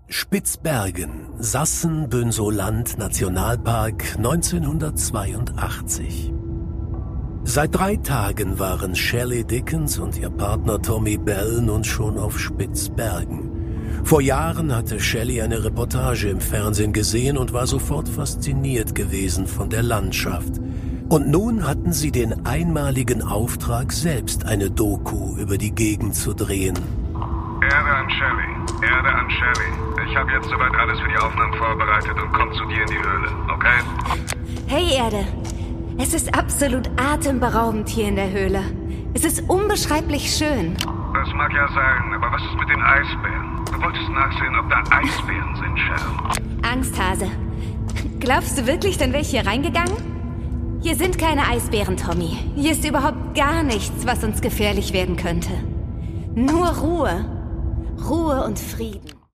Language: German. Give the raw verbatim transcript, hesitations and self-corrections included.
Spitzbergen, Sassen-Böhnsow-Land Nationalpark neunzehnhundertzweiundachtzig. Seit drei Tagen waren Shelley Dickens und ihr Partner Tommy Bell nun schon auf Spitzbergen. Vor Jahren hatte Shelley eine Reportage im Fernsehen gesehen und war sofort fasziniert gewesen von der Landschaft. Und nun hatten sie den einmaligen Auftrag, selbst eine Doku über die Gegend zu drehen. Erde an Shelley, Erde an Shelley. Ich habe jetzt soweit alles für die Aufnahmen vorbereitet und komm zu dir in die Höhle, okay? Hey Erde, es ist absolut atemberaubend hier in der Höhle. Es ist unbeschreiblich schön. Das mag ja sein, aber was ist mit den Eisbären? Du wolltest nachsehen, ob da Eisbären sind, Shell. Angsthase. Glaubst du wirklich, dann wäre ich hier reingegangen? Hier sind keine Eisbären, Tommy. Hier ist überhaupt gar nichts, was uns gefährlich werden könnte. Nur Ruhe. Ruhe und Frieden.